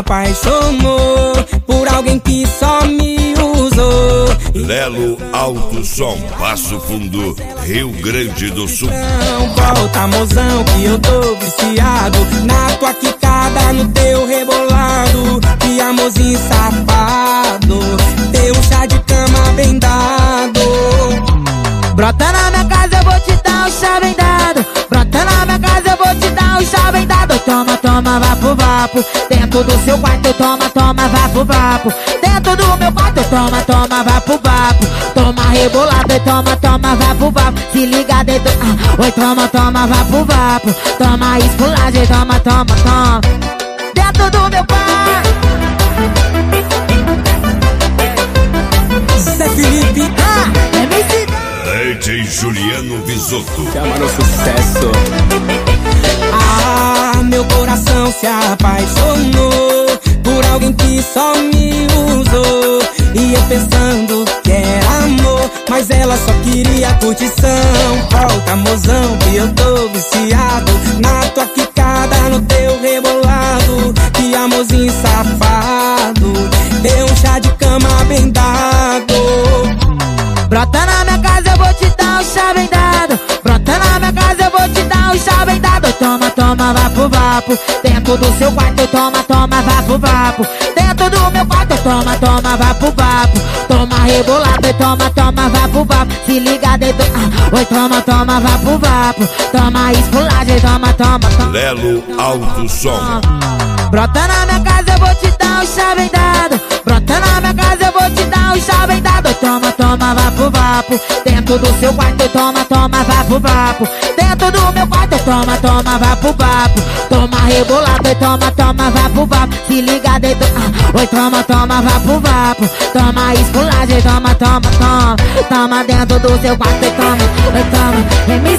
apaixonou por alguém que só me usou. Lelo Alto Som, Passo Fundo, Rio Grande do Sul. Volta, mozão, que eu tô viciado na tua quicada, no teu rebolado. Que amorzinho safado, teu chá de cama bem dado. Brota na minha casa, eu vou te dar um chá bem dado. Brota na minha casa, eu vou te dar um chá bem dado. Toma, toma, vapo, vapo. Dentro do seu quarto, toma, toma, vapo, vapo. Dentro do meu quarto, toma, toma, vapo, vapo. Toma rebolado e toma, toma, vapo, vapo. Se liga dentro, oi, toma, toma, vapo, vapo. Toma esculagem, toma, toma, toma. Dentro do meu quarto. Zé Felipe, MC DJ Juliano Visotto. chama no sucesso. Meu coração se apaixonou por alguém que só me usou. E eu pensando que era amor, mas ela só queria curtição. Volta, mozão, que eu tô viciado na tua quicada, no teu rebolado. Que amorzinho safado, deu um chá de cama bem dado. brota na minha casa, eu vou te dar um chá bem dado. Brota na minha casa, eu vou te dar um chá bem dado. Toma, toma, vapo, vapo. Dentro do seu quarto, toma, toma, vapo, vapo. Dentro do meu quarto, toma, toma, vapo, vapo. Toma rebolado e toma, toma, vapo, vapo. Se liga dentro, oi, toma, toma, vapo, vapo. Toma esculagem, toma, toma, toma. Lelo Alto Som. Brota na minha casa, eu vou te dar um chá bem dado. Brota na minha casa, eu vou te dar um chá bem dado. Toma, toma, vapo, vapo. Dentro do seu quarto, toma, toma, vapo, vapo. Dentro do meu quarto, toma, toma, vapo, vapo. Toma rebolado e toma, toma, vapo, vapo. Se liga dentro, oi, toma, toma, vapo, vapo. Toma esculagem, toma, toma, toma. Toma dentro do seu quarto e toma, oi, toma.